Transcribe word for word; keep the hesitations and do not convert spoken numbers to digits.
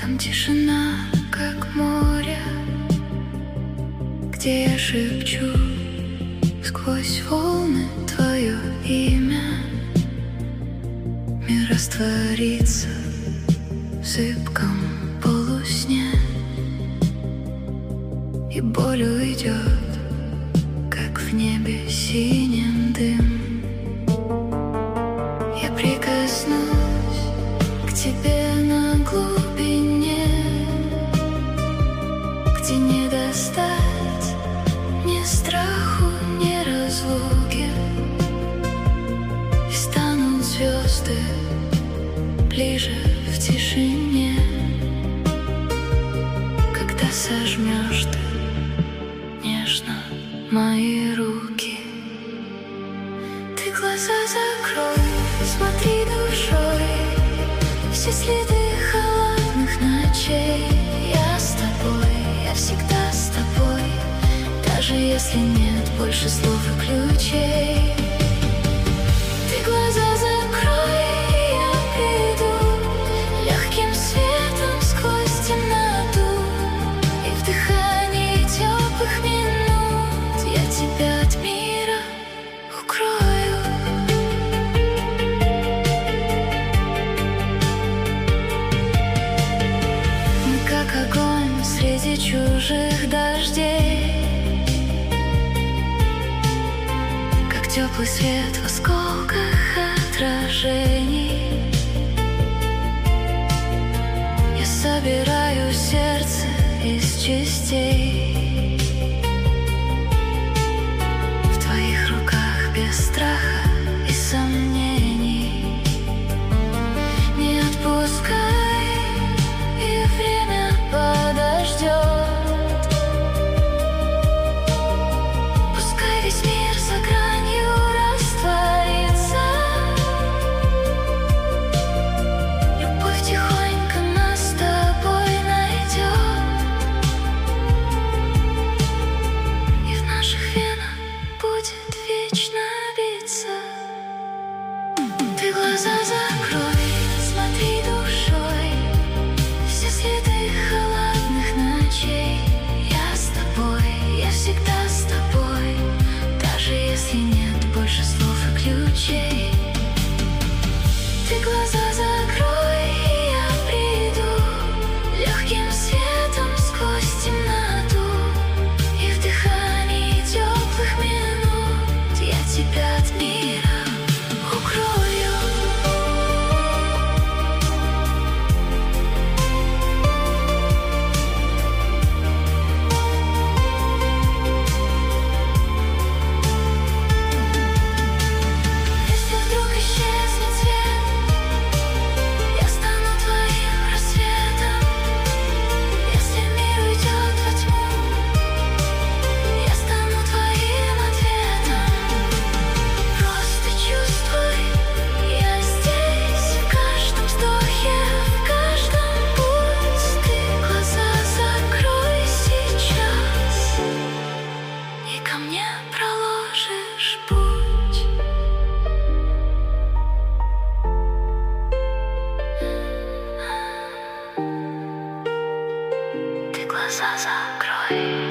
Там тишина, как море, где я шепчу сквозь волны твое имя. Мир растворится в зыбком полусне, и боль уйдет, как в небе синим дым. Я прикоснусь к тебе на глубине, где не достать ни страху, ни разлуки, и станут звезды ближе в тишине, когда сожмешь ты нежно мои руки. Ты глаза закрой, смотри душой, все следы холодных ночей. Я с тобой, я всегда с тобой, даже если нет больше слов и ключей. Ты глаза закрой, и я приду легким светом сквозь темноту, и в дыхании теплых минут я тебя от мира укрою. Мы как огонь среди чужих дождей, как теплый свет в осколках отражений. Я собираю сердце из частей в твоих руках без страха и сомнений. Не отпускай, и время подождет. Пускай весь мир за гранью растворится, любовь тихонько нас с тобой найдет, и в наших венах будет вечно биться. Ты глаза закрой, смотри душой, все следы холодных ночей. Я с тобой, я всегда с тобой, даже если нет больше слов и ключей. Ты глаза закрой, и я приду легким светом сквозь темноту, и в дыхании теплых минут я тебя от мира укрою. Если вдруг исчезнет свет, я стану твоим рассветом. Если мир уйдет во тьму, я стану твоим ответом. Просто чувствуй, я здесь, в каждом вздохе, в каждом путь. Ты глаза закрой сейчас, и ко мне проложишь путь. Ты глаза закрой.